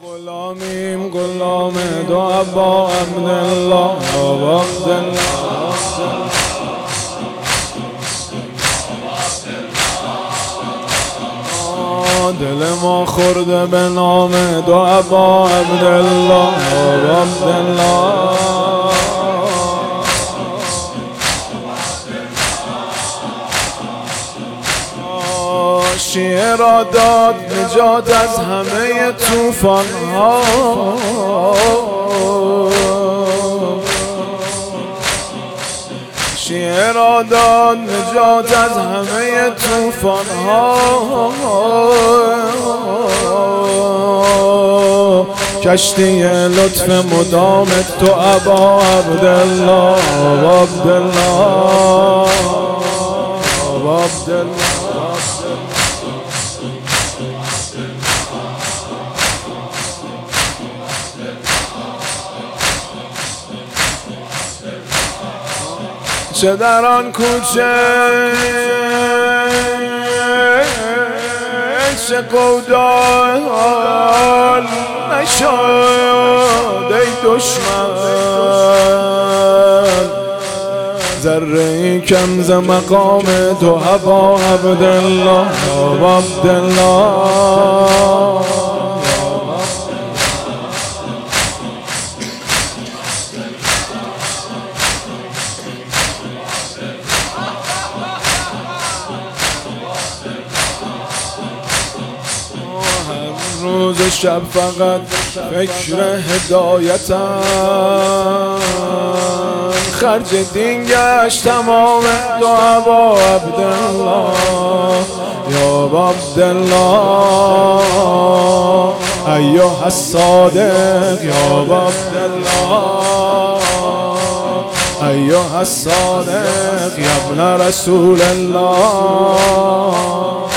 غلامیم غلام دو ابا عبدالله ابا عبدالله. دل ما خورده به نام دو ابا عبدالله ابا عبدالله. شیعه را داد نجات از همه طوفان ها، شیعه را داد نجات از همه طوفان ها. کشتی لطف مدام تو ابا عبدالله ابا عبدالله ابا عبدالله. چه در آن کوچه چه قودال نشد ای دشمن، ذره کم ز مقام تو ابا عبدالله ابا عبدالله. روز و شب فقط فکر هدایتم، خرج دین گشت تمام دو ابا عبدالله یا ابا عبدالله. ایها الصادق یا ابا عبدالله، ایها الصادق یا ابن رسول الله.